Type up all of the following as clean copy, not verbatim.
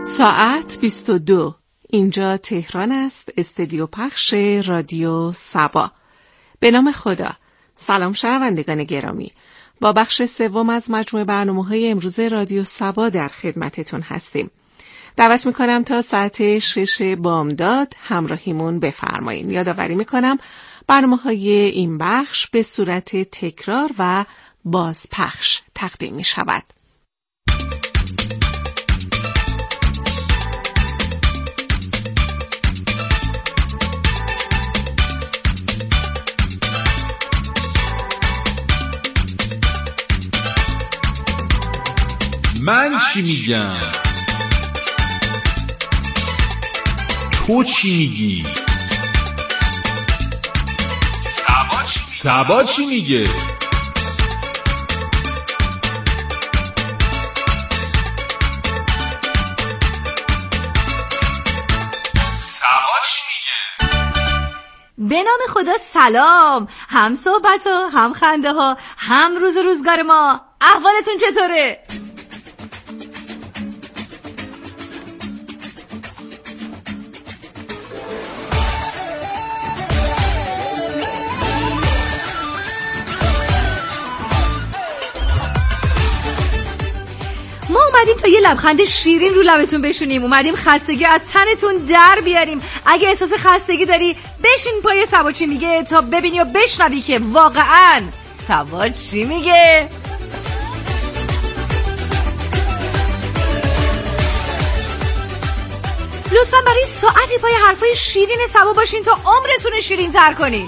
ساعت 22. اینجا تهران است، استودیو پخش رادیو سبا. به نام خدا. سلام شنوندگان گرامی، با بخش سوم از مجموعه برنامه‌های امروز رادیو سبا در خدمتتون هستیم. دعوت میکنم تا ساعت 6 بامداد همراهیمون بفرمایید. یادآوری میکنم برنامه‌های این بخش به صورت تکرار و بازپخش تقدیم میشود. من چی میگم؟ تو چی میگی؟ سبا چی میگه؟ به نام خدا سلام، هم صحبت ها، هم خنده ها، هم روز روزگار ما. احوالتون چطوره؟ ما اومدیم تا یه لبخند شیرین رو لبتون بشونیم، اومدیم خستگی از تنتون در بیاریم. اگه احساس خستگی داری بشین پای سبا چی میگه تا ببینی و بشنوی که واقعاً سبا چی میگه. لطفاً برای ساعتی پای حرفای شیرین سبا باشین تا عمرتون شیرین تر کنین.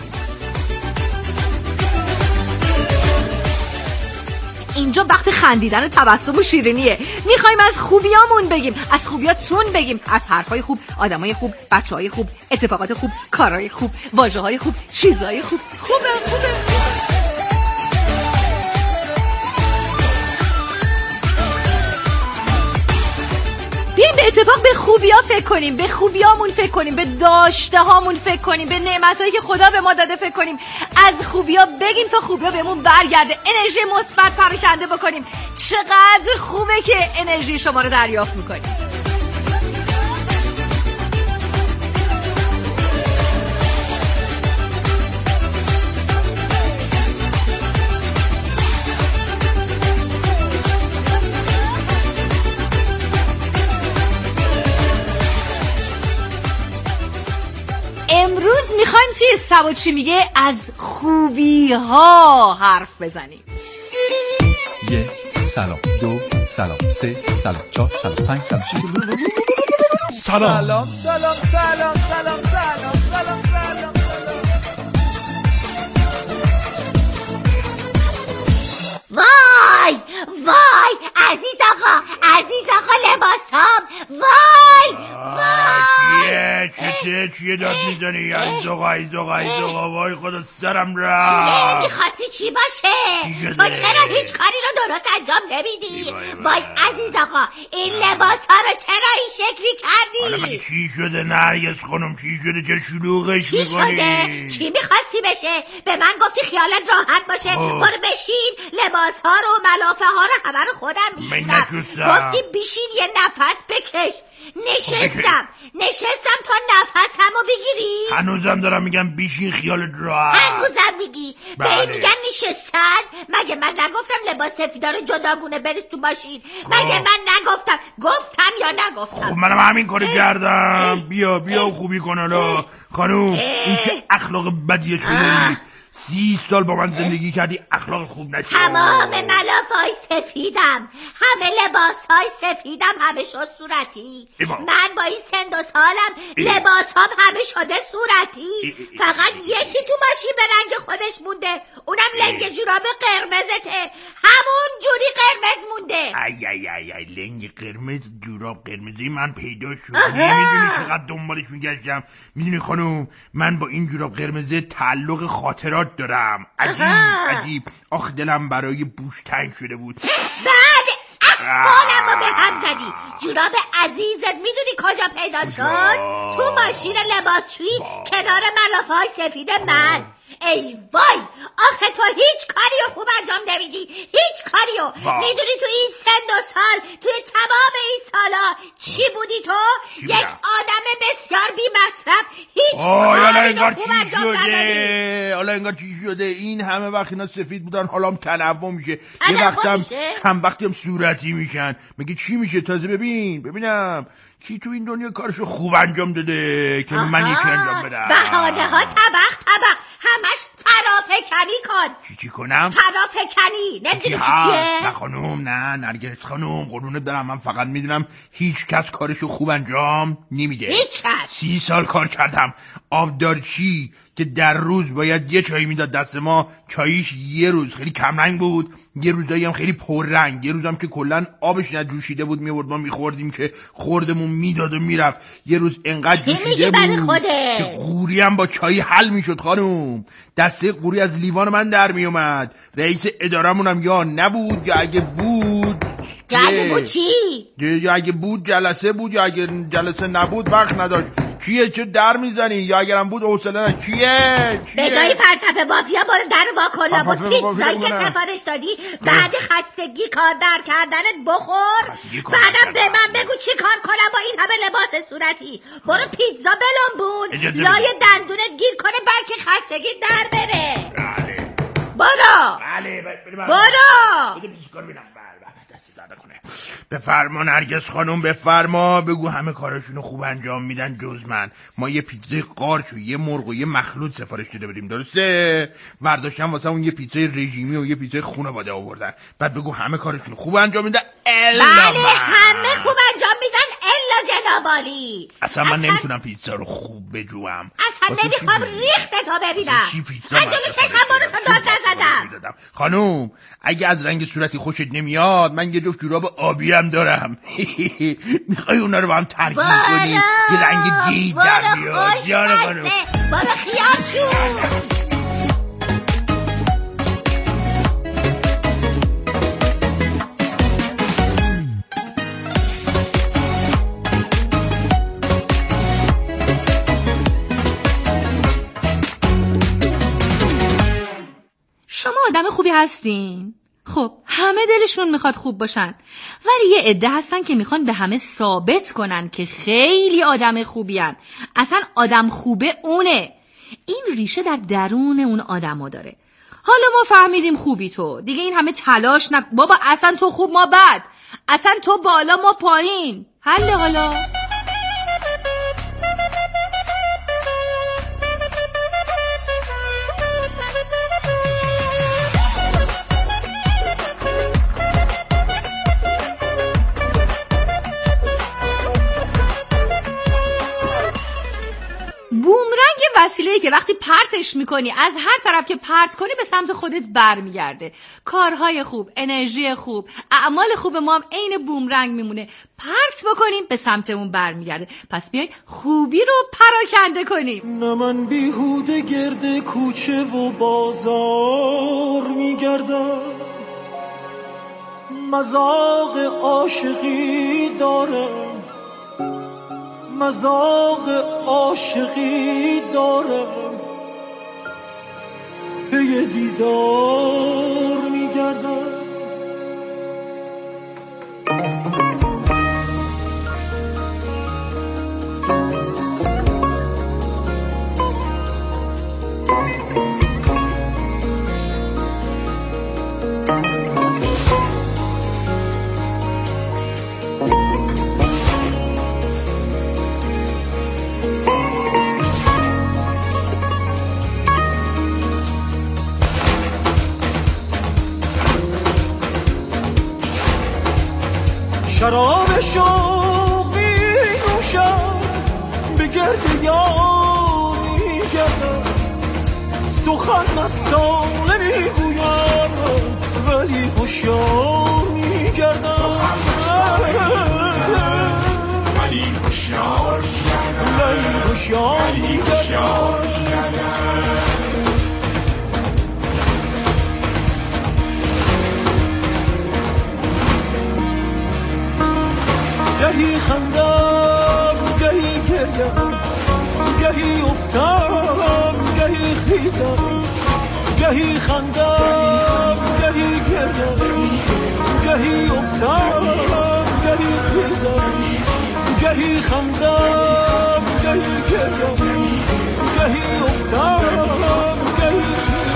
اینجا وقت خندیدن و تبسم و شیرینیه. میخوایم از خوبیامون بگیم، از خوبیاتون بگیم، از حرفای خوب، آدمای خوب، بچهای خوب، اتفاقات خوب، کارهای خوب، واژه‌های خوب، چیزهای خوب. خوبه. بیایم به اتفاق به خوبیا فکر کنیم، به خوبیامون فکر کنیم، به داشته هامون فکر کنیم، به نعمتایی که خدا به ما داده فکر کنیم. از خوبیا بگیم تا خوبیا بهمون برگرده، انرژی مثبت پراکنده بکنیم. چقدر خوبه که انرژی شما رو دریافت میکنیم. امروز میخوایم توی سبا چی میگه از خوبی ها حرف بزنیم. 1 سلام، 2 سلام، 3 سلام، 4 سلام، 5 سلام، 6 سلام. وای عزیز آقا لباسام. وای چیه داد میزنی؟ عزیز آقا وای خدا سرم رفت. چیه میخواستی چی باشه؟ تو چرا هیچ کاری رو درست انجام نمیدی؟ وای عزیز آقا این لباس ها رو چرا این شکلی کردی؟ حالا چی شده نرگس خانم؟ چی شده؟ چه شلوغش چی میکنی؟ شده؟ چی میخواستی بشه؟ به من گفتی خیالت راحت باشه برو بشین لباس ها رو ملافه ها رو همه رو خودم میشونم. گفتی بشین یه نفس بکش. نشستم تا نفس همو بگیری. هنوزم دارم میگم بیشین خیالت راحت. هنوزم میگی؟ به این میگن نشستن؟ مگه من نگفتم لباس سفیدا رو جداگونه بریز تو ماشین؟ مگه من نگفتم؟ گفتم یا نگفتم؟ خب منم همین کارو کردم. بیا خوبی کن. حالا خانوم این که اخلاق بدیه تو داری. 30 سال با من زندگی کردی اخلاق خوب نشد. تمام ملافه‌های سفیدم، همه لباس‌های سفیدم، همه شد صورتی. من با این سن و سالم لباس‌هام همه شده صورتی. فقط یکی تو ماشین به رنگ خودش مونده، اونم لنگ جوراب قرمزته، همون جوری قرمز مونده. ای لنگ قرمز جوراب قرمزی من پیدا شد. نمیدونی چقدر دنبالش میگشتم. میدونی خانوم من با این جوراب قرمزه تعلق خاطرات دارم. عجیب. آخ دلم برای بوش تنگ شده بود. بعد بالمو به هم زدی. جوراب عزیزت میدونی کجا پیدا شد؟ تو ماشین لباسشویی کنار ملافه های سفید من. ای وای آخه تو هیچ کاریو خوب انجام نمیدی. هیچ کاریو. میدونی تو این سن و سال توی تمام این سالا چی بودی تو؟ یک آدم بسیار بی مصرف، هیچ کاری رو خوب انجام ندادی. حالا انگار چی شده؟ این همه وقت اینا سفید بودن، حالا هم تنوع میشه، یه وقتم چند وقتی هم صورتی میشن. میگه چی میشه؟ تازه ببینم کی تو این دنیا کارشو خوب انجام داده که من یکی انجام بدم. بهانه ها طبق همش فرافکنی کن. چی کنم؟ فرافکنی. نمیدونی چیه؟ نه خانوم، نه نرگس خانوم، قربونت برم، من فقط میدونم هیچ کس کارشو خوب انجام نمیده. هیچ کس. 30 سال کار کردم. آبدارچی که در روز باید یه چایی میداد دست ما، چاییش یه روز خیلی کم رنگ بود، یه روزایی هم خیلی پر رنگ، یه روزم که کلن آبش نجوشیده بود میورد ما میخوردیم که خوردمون میداد و میرفت، یه روز انقدر جوشیده بود که قوری هم با چایی حل میشد. خانوم دسته قوری از لیوان من در میومد. رئیس ادارمون هم یا نبود یا اگه بود چی؟ یا اگه بود جلسه بود، یا اگه جلسه نبود وقت نداشت. کیه چه در میزنی؟ یا اگرم بود حوصله نه. کیه؟ به جای فلسفه بافیا برو در وا کن. با پیتزایی که سفارش دادی بعد خستگی کار در کردنت بخور، بعدم به من بگو چی کار کنم با این همه لباس صورتی. برو پیتزا بلنبون لای دندونت گیر کنه بلکه خستگی در بره. برو. بفرما نرگس خانم، بفرما. بگو همه کاراشونو خوب انجام میدن جز من. ما یه پیتزای قارچ و یه مرغ و یه مخلوط سفارش داده بودیم، درسته؟ ورداشتن واسه اون یه پیتزای رژیمی و یه پیتزای خانواده آوردن. بعد بگو همه کاراشونو خوب انجام میدن الا بله همه خوب انجام میدن الا جنابالی. اصلا من نمیتونم پیتزا رو خوب بجوام. اصلا نمیخوام ریخت تو ببینم. انجام چشم برو تا داد نزدم. خانوم اگه از رنگ صورتی خوشت نمیاد، من یه جفت جوراب آبی هم دارم. میخوای اونا رو با هم ترکیب کنی یه رنگ جدید در بیاد؟ جان خانوم برو خیال شو. شما آدم خوبی هستین؟ خب همه دلشون میخواد خوب باشن، ولی یه عده هستن که میخوان به همه ثابت کنن که خیلی آدم خوبی هن. اصلا آدم خوبه اونه. این ریشه در درون اون آدم داره. حالا ما فهمیدیم خوبی تو، دیگه این همه تلاش بابا اصلا تو خوب ما بد، اصلا تو بالا ما پایین. حالا وسیله‌ای که وقتی پرتش میکنی از هر طرف که پرت کنی به سمت خودت برمیگرده. کارهای خوب، انرژی خوب، اعمال خوب ما هم عین بومرنگ میمونه. پرت بکنیم به سمتمون برمیگرده. پس بیاین خوبی رو پراکنده کنیم. نه من بیهوده گرد کوچه و بازار میگردم، مذاق عاشقی دارم، مذاق عاشقی دارم، پی دیدار میگردم. شراب شوق می نوشم، به گرد یار می گردم، سخن مستانه می گویم ولی هوشیار می گردم، سخن مستانه ولی هوشیار می گردم. گهی خندم گهی گریم، گهی افتم گهی خیزم، گهی خندم گهی گریم، گهی افتم گهی خیزم. گهی خندم گهی گریم گهی افتم گهی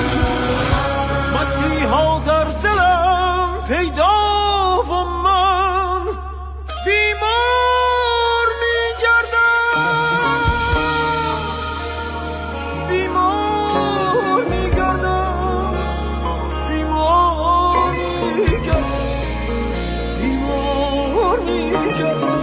مسیحا در دلم پیدا و من بیمار میگردم بیمار میگردم بیمار میگردم بیمار میگردم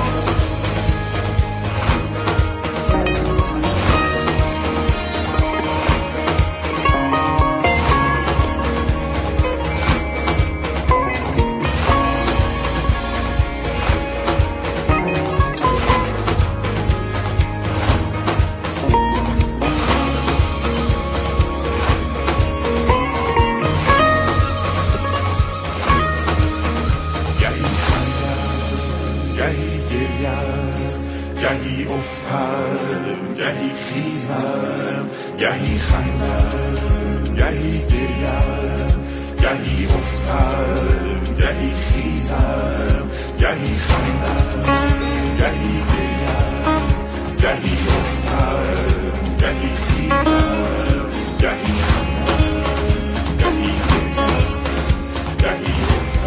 گهی افتم گهی خیزم گهی خندم گهی گریم گهی افتم گهی خیزم گهی خندم گهی گریم گهی افتم گهی خیزم گهی خندم گهی گریم گهی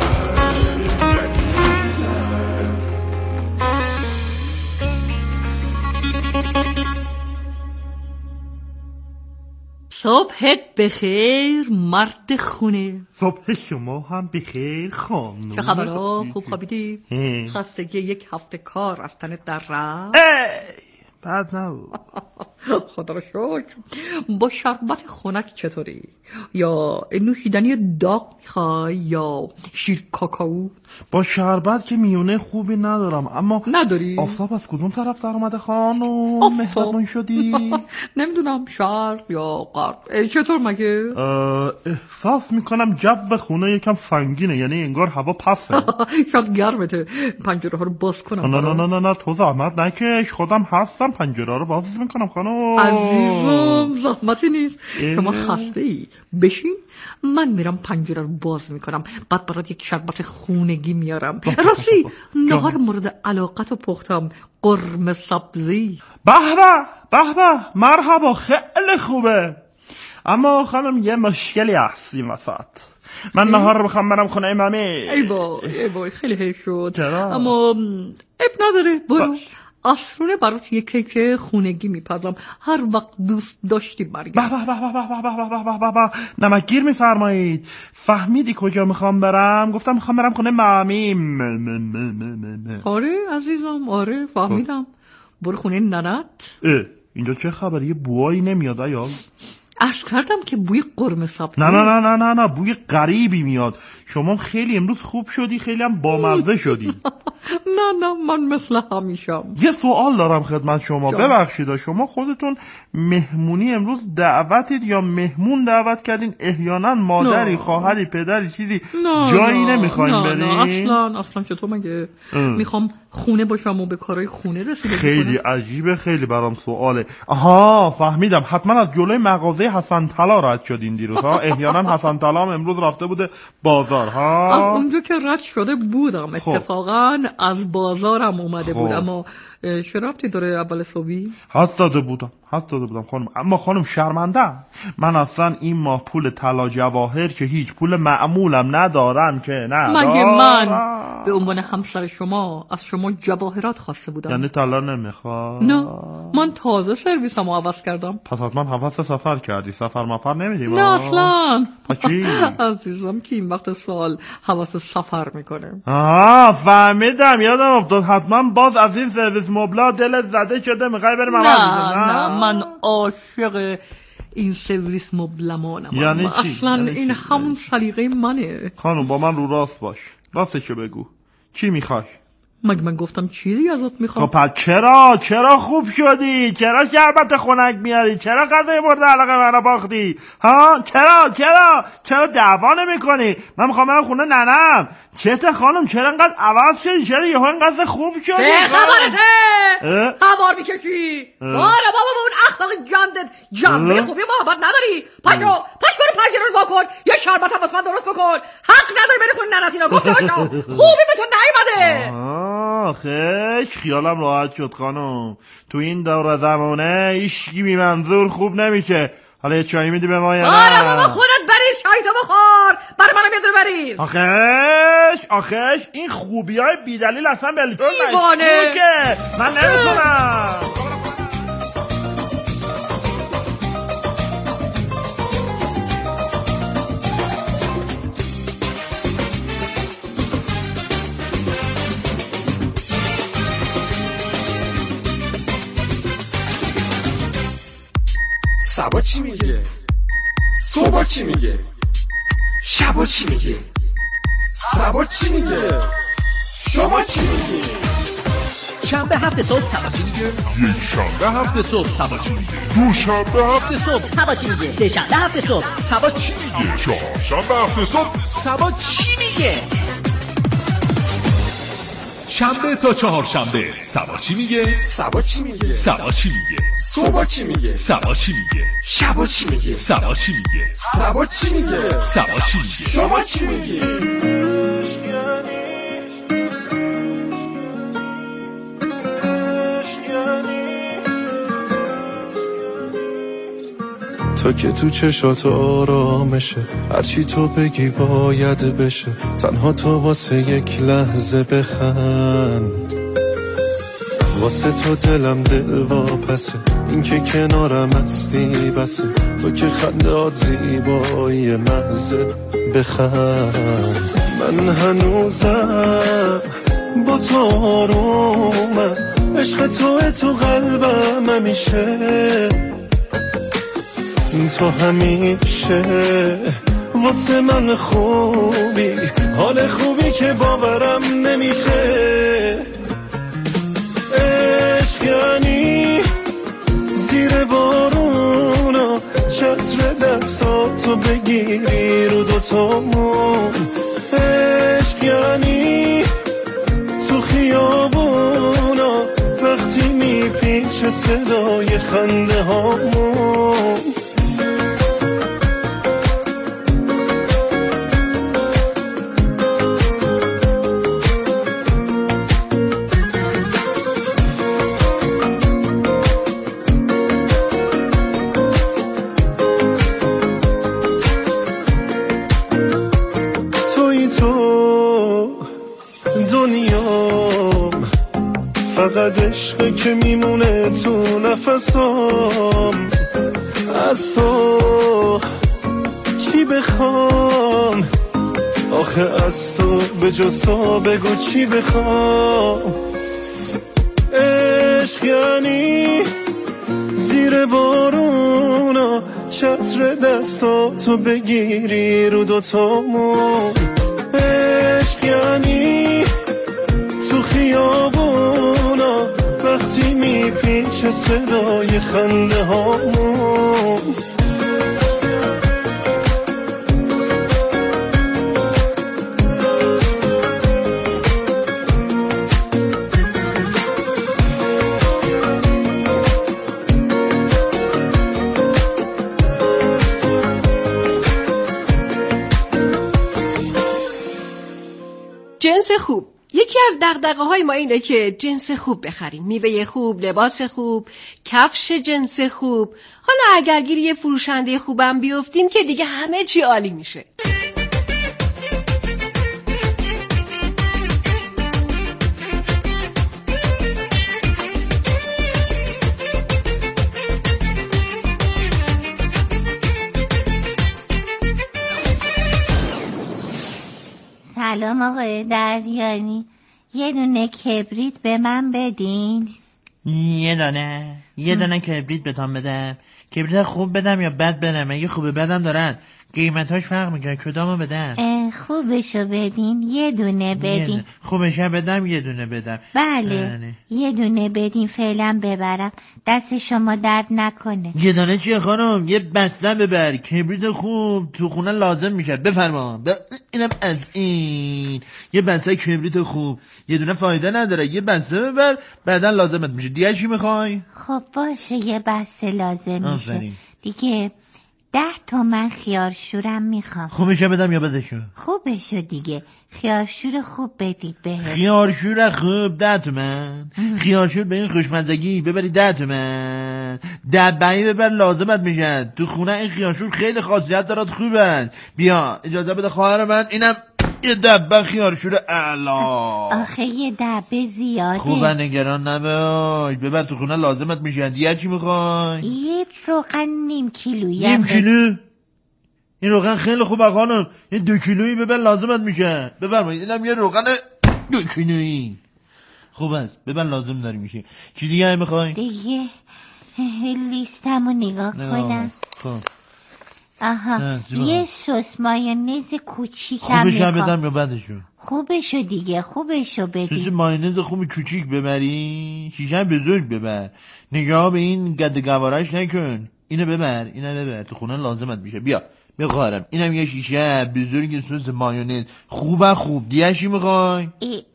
صبحت بخیر مرد خونه. صبح شما هم بخیر خانم. چه خبرها؟ خوب خوابیدی؟ خستگی یک هفته کار از تنت در رفت؟ بد نبود. خدا رو شکر. با شربت خنک چطوری؟ یا نوشیدنی داغ میخوای یا شیر کاکائو؟ با شربت که میونه خوبی ندارم، اما نداری؟ آفتاب از کدوم طرف در اومده خانم؟ مهربون شدی؟ نمیدونم شرق یا غرب. چطور مگه؟ احساس میکنم جو خونه یکم سنگینه، یعنی انگار هوا پسه. شاید گرمته. پنجره ها رو باز کنم؟ نه تو زحمت نکش، خودم هستم پنجره رو باز میکنم خانم. عزیزم زحمتی نیست. شما خسته ای بشین، من میرم پنجره رو باز میکنم، بعد برات یک شربت خونگی میارم. راستی نهار مورد علاقت رو پختم، قرمه سبزی. به به مرحبا، خیلی خوبه. اما خانم یه مشکلی هست این وسط. من نهار رو بخوام برم خونه مامی. ای بای خیلی حیف شد. چرا؟ اما اب نداره، برو آسرونه برات یک کیک خونگی میپزم، هر وقت دوست داشتی برگرد. به نمکگیر میفرمایید. فهمیدی کجا میخوام برم؟ گفتم میخوام برم خونه مامیم. آره عزیزم، آره فهمیدم. برو خونه ننت. اینجا چه خبره؟ یه بویی نمیاد ایال؟ عرض کردم که بوی قرمه سبزی. نه بوی غریبی میاد. شما خیلی امروز خوب شدی، خیلی هم بامزه شدی. نه من مثل همیشم. یه سوال دارم خدمت شما. ببخشید، شما خودتون مهمونی امروز دعوتید یا مهمون دعوت کردین؟ احیانا مادری، خواهری، پدری چیزی جایی نمیخواین برین؟ نه اصلا چطور مگه؟ میخوام خونه باشم و به کارهای خونه رسیدگی خیلی عجیبه، خیلی برام سواله. آها فهمیدم، حتما از جلوی مغازه حسن طلا رد شدین دیروز ها؟ احیانا حسن طلا هم امروز رفته بوده بازار ها؟ از اونجا که رد شده بودم اتفاقا از بازارم اومده بود. اما چه ربطی داره اول صبحی؟ حس داده بودم خانم. اما خانم شرمنده، من اصلا این ماه پول طلا جواهر که هیچ پول معمولم ندارم که نه. مگه من به عنوان همسر شما از شما جواهرات خواسته بودم؟ یعنی طلا نمیخواد؟ نه من تازه سرویسمو عوض کردم. پس حتما حواس سفر کردی. سفر مفر نمیدیم؟ نه اصلا. چی؟ عزیزم که این وقت سال حواس سفر میکنه. فهمیدم، یادم افتاد. حتما باز از این سرویس مبلا دلت زده شده میخوای بریم نه من عاشق این سرویس مبلمانم. یعنی چی؟ اصلا این همون سلیقه منه. خانم با من رو راست باش، راستشو بگو. چی میخوای؟ مگه من گفتم چیزی ازت میخوام؟ خب چرا خوب شدی؟ چرا شربت خنک میاری؟ چرا غذای مورد علاقه منو باختی؟ ها چرا دعوا نمیکنی؟ من میخوام برم خونه ننم. چته خانم؟ چرا انقدر عوض شدی؟ چرا یهو انقدر خوب شدی؟ چه خبرته؟ هوار میکشی؟ آره بابا اون اخلاق گندت جنبه خوبی محبت نداری. پاش برو پنجره رو وا کن، یه شربت هم واسه من درست بکن. حق نداری بری خونه ننت. اینا گفته باشم خوبی به تو نیومده. آخش خیالم راحت شد خانم. تو این دور زمانه هیچکی بی منظور خوب نمیشه. حالا یه چایی میدی به ما یا نه؟ آره بابا خودت بریر چایتو بخور. برای منم یه دونه بریر. آخش این خوبی های بیدلیل اصلا بلکن دیوانه که من نمیتونم. سبا چی میگه؟ صبح چی میگه؟ شبا چی میگه؟ سبا چی میگه؟ شما چی میگی؟ شنبه هفت صبح سبا چی میگه؟ یک شنبه هفت صبح سبا چی میگه؟ دو شنبه هفت صبح سبا چی میگه؟ سه شنبه هفت صبح سبا چی میگه؟ چهار شنبه هفت صبح سبا چی میگه؟ شنبه تا چهار شنبه سبا چی میگه؟ سبا چی میگه؟ سبا چی میگه؟ صبح چی میگه؟ سبا چی میگه؟ شبا چی میگه؟ سبا چی میگه؟ سبا چی میگه؟ سبا چی میگه؟ شما چی میگی؟ تو که تو چشات آرامشه، هرچی تو بگی باید بشه، تنها تو واسه یک لحظه بخند. واسه تو دلم دل واپسه، این که کنارم هستی بسه، تو که خندات زیبایی محضه بخند. من هنوزم با تو آرومم، عشق تو قلبم همیشه، تو همیشه واسه من خوبی، حال خوبی که باورم نمیشه. عشق یعنی زیر بارونا چتر دستاتو بگیری رو دوتامون. عشق یعنی تو خیابونا وقتی میپیچه صدای خنده هامون. فقط عشقه که میمونه تو نفسام، از تو چی بخوام آخه، از تو به جز تو بگو چی بخوام. عشق یعنی زیر بارونا چتر دستاتو بگیری رو دوتامون. عشق یعنی تو خیابونا وقتی میپیچه صدای خنده هامون. جنس خوب. یکی از دغدغه‌های ما اینه که جنس خوب بخریم، میوه خوب، لباس خوب، کفش جنس خوب. حالا اگر گیر یه فروشنده خوبم بیفتیم که دیگه همه چی عالی میشه. سلام آقای دریانی، یه دونه کبریت به من بدین. یه دونه کبریت بهتون بدم. کبریت خوب بدم یا بد بدم؟ اگه خوبه بدم دارن قیمتاش فرق میکنه، کدامو بدم؟ خوبشو بدین، یه دونه بدین. خوبشو بدم یه دونه بدم؟ بله یه دونه بدین فعلا ببرم، دست شما درد نکنه. یه دونه چیه خانم؟ یه بسته ببر، کبریت خوب تو خونه لازم میشه. بفرما اینم از این. یه بسته کبریت خوب یه دونه فایده نداره، یه بسته ببر بعدا لازمت میشه. دیگه چی میخوای؟ خب باشه یه بسته لازم میشه دیگه. 10 تومن خیارشورم میخوام. خوبشو بدم یا بدشو؟ خوبشو دیگه، خیارشور خوب بدید بهت. خیارشور خوب 10 تومن. خیارشور به این خوشمزگی ببری 10 تومن. دبعی ببر لازمت میشن. تو خونه این خیارشور خیلی خاصیت دارد خوبن. بیا اجازه بده خواهر من، اینم یه دبه خیارشور اعلا. آخه یه دبه زیاده. خوبه نگران نباش، ببر تو خونه لازمت میشن. دیگه چی میخوای؟ یه روغن نیم کیلویی. نیم کیلو؟ این روغن خیلی خوبه خانم، یه 2 کیلویی ببر لازمت میشه. بفرمایید اینم یه روغن 2 کیلویی خوب است، ببر لازم داری میشه. چی دیگه میخوای؟ دیگه لیستمو نگاه کنم. خب آها یه سس مایونز کوچیکم خوبش میخوام. بدم یا بدشو؟ خوبشو دیگه، خوبشو بدی. سس مایونز خوب کوچیک ببری، شیشه بزرگ ببر. نگاه به این گد گوارش نکن. اینو ببر تو خونه لازمت میشه. بیا بخوارم، اینم یه شیشه بزرگ سس مایونز خوب. دیگه چی میخوای؟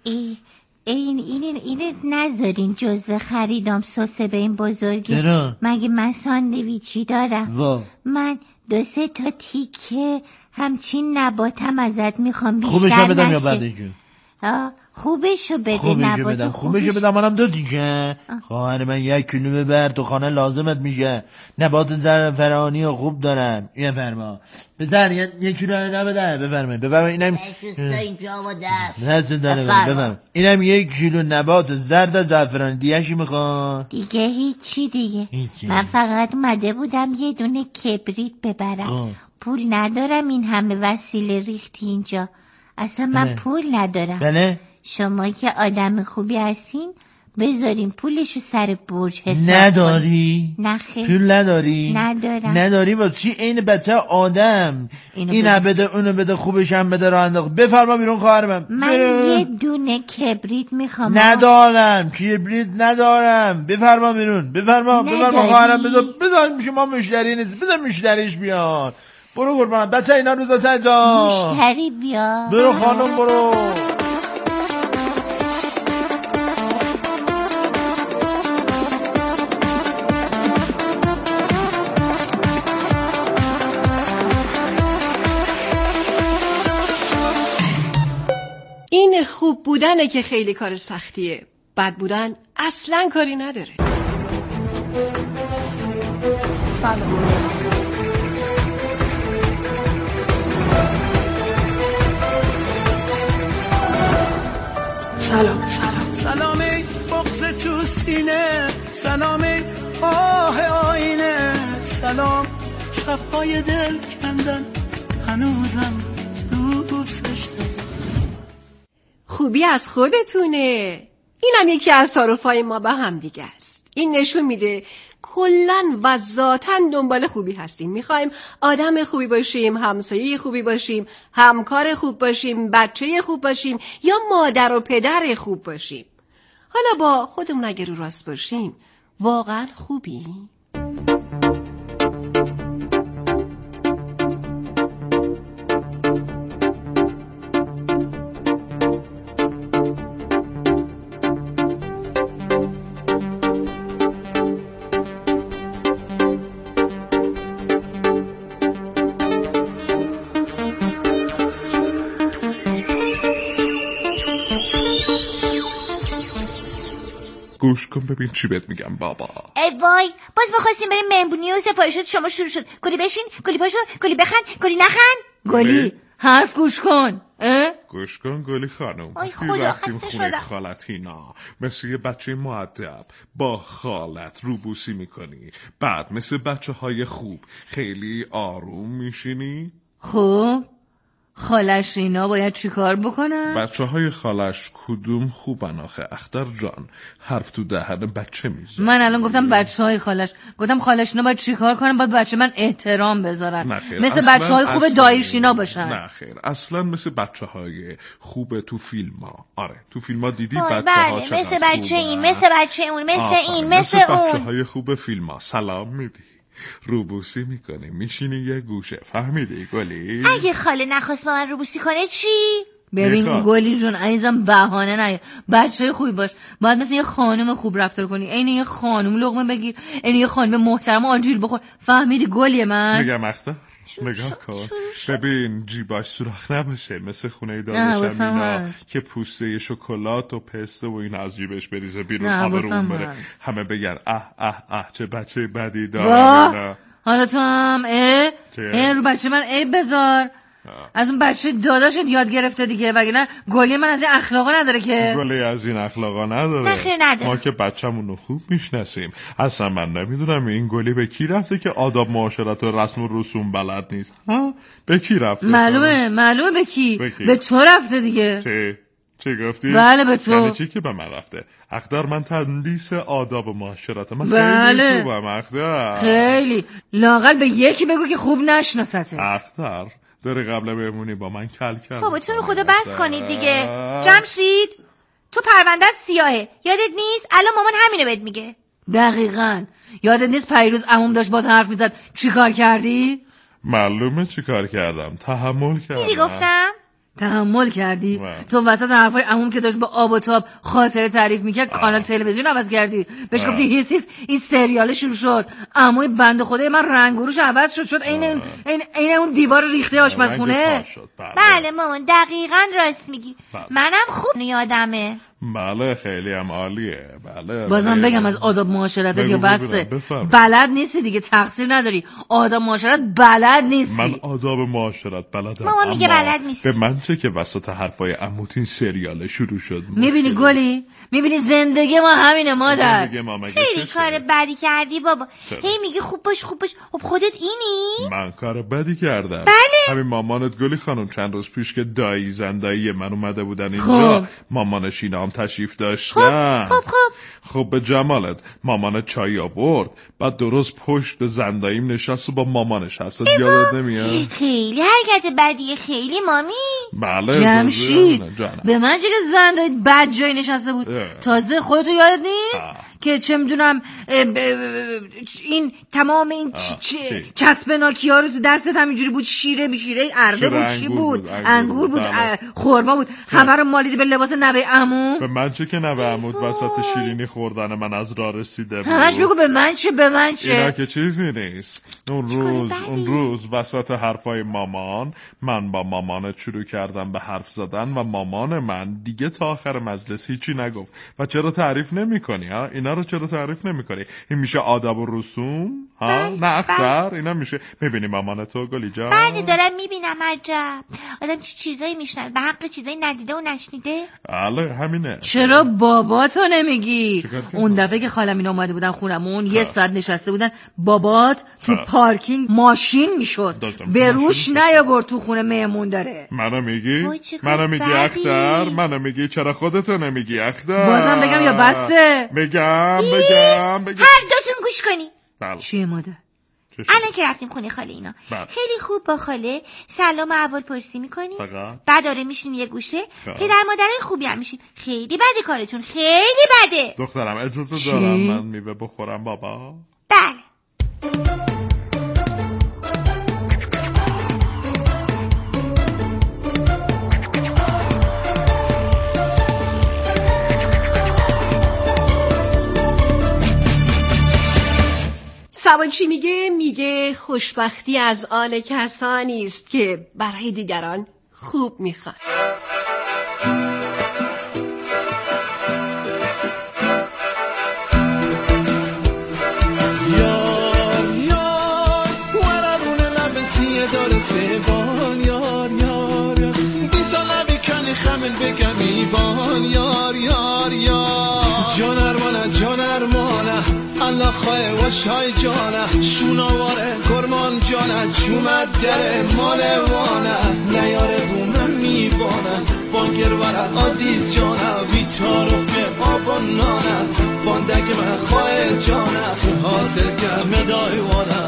این نذارین جزو خریدم سس به این بزرگی. چرا؟ مگه من ساندویچی دارم؟ وا من 2-3 تا تیکه همچین نباتم ازت میخوام، بیشتر خوبشو بدم یا نشه. بدشو؟ خوبشو بده. نباتو خوبشو بدم. منم 2 تیکه. خواهر من 1 کیلو ببر، تو خانه لازمت میشه. نبات زعفرانی خوب دارم. یه فرما بزن 1 کیلو نبده. بفرمایید اینم اینجا و دست. بفرمایید اینم 1 کیلو نبات زرد زعفرانی. دیگه چی میخواد؟ دیگه هیچی. من فقط اومده بودم یه دونه کبریت ببرم. پول ندارم این همه وسیله ریختی اینجا. اصلا من پول ندارم. بله؟ شما که آدم خوبی هستین بذارین پولشو سر برج حساب. نداری؟ نه خیلی. پول نداری؟ نداری واسه چی این بچه آدم اینو بده اونو بده خوبش هم بده راه انداخت. بفرما بیرون خواهر من یه دونه کبریت میخوام. ندارم کبریت ندارم. بفرما بیرون. بفرما خواهرم. بذار شما مشتری نیست، بذار مشتریش بیاد. برو قربانم بچه اینا روزا سنجا مشتری بیا. برو خانم برو. این خوب بودنه که خیلی کار سختیه. بد بودن اصلا کاری نداره. سلامی بغض تو سینه، سلامی آه آینه، سلام شبهای دل کندن هنوزم دوستش دارم. خوبی از خودتونه. اینم یکی از تعارف‌های ما به هم دیگه است. این نشون میده کلن و ذاتن دنبال خوبی هستیم. میخوایم آدم خوبی باشیم، همسایه خوبی باشیم، همکار خوب باشیم، بچه خوب باشیم یا مادر و پدر خوب باشیم. حالا با خودمون اگر رو راست باشیم واقعا خوبی؟ گوش کن ببین چی بهت میگم بابا. ای وای باز می‌خواستیم بریم مهمونی و سفارشات شما شروع شد. گلی بشین، گلی پاشو، گلی بخند، گلی نخند. گلی حرف گوش کن. گوش کن گلی خانم. آی خدا خسته شدم. خالت هینا مثل یه بچه مؤدب با خالت روبوسی میکنی، بعد مثل بچه های خوب خیلی آروم میشینی. خوب خالش اینا باید چی کار بکنن؟ بچه های خالش کدوم خوبن آخه اختر جان؟ حرف تو دهن بچه میزن. من الان گفتم بچه های خالش، گفتم خالش اینا باید چی کار کنن؟ باید بچه من احترام بذارن، مثل بچه های خوب دایش اینا باشن. نه خیر اصلا مثل بچه های خوب تو فیلم ها. آره تو فیلم ها دیدی بچه ها چقدر مثل بچه این، مثل بچه اون، مثل این، مثل اون. بچه های خوب فیلم ها سلام میدی، روبوسی میکنه، میشینی یه گوشه، فهمیدی گلی؟ اگه خاله نخواست با من روبوسی کنه چی؟ ببین گلی جون عزیزم بهانه نه، بچه خوبی باش، باید مثل یه خانم خوب رفتار کنی، عین یه خانم لقمه بگیر، عین یه خانم محترم آجیل بخور، فهمیدی گلی من؟ میگم اختر نگاه کن، ببین جیباش سوراخ نباشه، مثل خونه داداشم اینا که پوسته شکلات و پسته و این از جیبش بریزه بیرون، آبرون بره، همه بگن اه چه بچه بدی دارم. حالا تو هم رو بچه من بذار، از اون بچه داداشت یاد گرفته دیگه، وگرنه گلی من از این اخلاقا نداره که. گلی از این اخلاقا نداره. نخیر نداره. ما که بچه‌مونو خوب میشناسیم. اصلا من نمیدونم این گلی به کی رفته که آداب معاشرت و رسم و رسوم بلد نیست. ها؟ به کی رفته؟ معلومه به کی؟ به تو رفته دیگه. چه گفتی؟ بله به تو. یعنی چی که به من رفته؟ اختر من تندیس آداب و معاشرت من خیلی خوبم اختر. خیلی. لااقل به یکی بگو که خوب نشناستت. اختر داره قبل بهمونی با من کل کرد. بابا تو رو خدا بس کنید دیگه. جمشید تو پرونده سیاهه، یادت نیست؟ الان مامان همینو بهت میگه. دقیقاً. یادت نیست پیروز عموم داشت باز حرف میزد چی کار کردی؟ معلومه چی کار کردم، تحمل کردم. دیدی گفتم؟ تحمل کردی؟ تو وسط حرفای عموم که داشت با آب و تاب خاطره تعریف میکرد کانال تلویزیون عوض کردی، بهش گفتی هیس این سریال شروع شد، عموی بنده خدای من رنگوروش عوض شد این اون دیوار ریخته آشپزخونه. بله مامان دقیقاً راست میگی. منم خوب یادمه. بله خیلی هم عالیه. بله بازم بگم از آداب معاشرتت یا بسه؟ بلد نیستی دیگه، تقصیر نداری، آداب معاشرت بلد نیستی. من آداب معاشرت بلدم، مامان میگه بلد نیستی. به من چه که وسط حرفای عموت این سریال شروع شد. میبینی گلی؟ میبینی زندگی ما همینه مادر. خیلی کار بدی کردی بابا. هی میگی خوب باش. خب خودت اینی؟ من کار بدی کردم. بله. همین مامانت گلی خانم چند روز پیش که دایی من اومده بودن اینجا، مامانش اینا هم تشریف داشتن. خب به جمالت مامانت چای آورد، بعد درست پشت به زنداییم نشست و با مامانش حرف زد. یادت نمیاد؟ خیلی حرکت بدیه خیلی مامی. بله جمشید به من چه که زندایی بد جایی نشسته بود. تازه خودتو یادت نیست که چه میدونم این تمام این چسبناکی ها رو تو دستت همینجوری بود، شیره ارده بود، چی بود؟ انگور بود، خرما بود، همه رو مالیدی به لباس نوه عمو. به من چه که نوه عمو وسط شیرینی خوردن من از راه رسیده بود. همش بگو به من چه اینا که چیزی نیست. اون روز وسط حرفای مامان من با مامانت شروع کردم به حرف زدن و مامان من دیگه تا آخر مجلس هیچی نگفت. و چرا تعریف نمی‌کنی ها؟ اینا رو چرا تعریف نمی‌کنی؟ این میشه آداب و رسوم ها؟ نه اختر اینا میشه. میبینی مامان تو گلی جان؟ بله دارم میبینم. عجب آدم چیزایی میشنوه به حق چیزایی ندیده و نشنیده. بله همینه. چرا باباتو نمیگی؟ اون دفعه که خالم اینا اومده بودن خونمون یه ساعت نشسته بودن، بابات تو پارکینگ ماشین میشد، به روش نیاورد تو خونه مهمون داره. منو میگی اختر؟ منو میگی؟ چرا خودتو نمیگی اختر؟ بازم بگم یا بسه؟ بگم هر دوتون گوش کنی. چیه مادر؟ الان که رفتیم خونه خاله اینا خیلی خوب با خاله سلام و احوال پرسی میکنیم، بعد داره میشین یه گوشه، پدر مادرای خوبی هم میشین. خیلی بده کارتون، خیلی بده. دخترم اجازه دارم من میوه بخورم بابا؟ بله. سبا چی میگه خوشبختی از آن کسانی است که برای دیگران خوب میخوان. یار وررون لبسیه داره سیبان یار دیسا نبی کنی خمن بگم ایبان یار جان ارمانه الله خواه و شای جانه شوناواره کرمان جانه جومد دره مالوانه نیاره بومه میوانه بانگر وره عزیز جانه وی تاروف که آبان نانه باندگ من خواه جانه تو حاصل که مدایوانه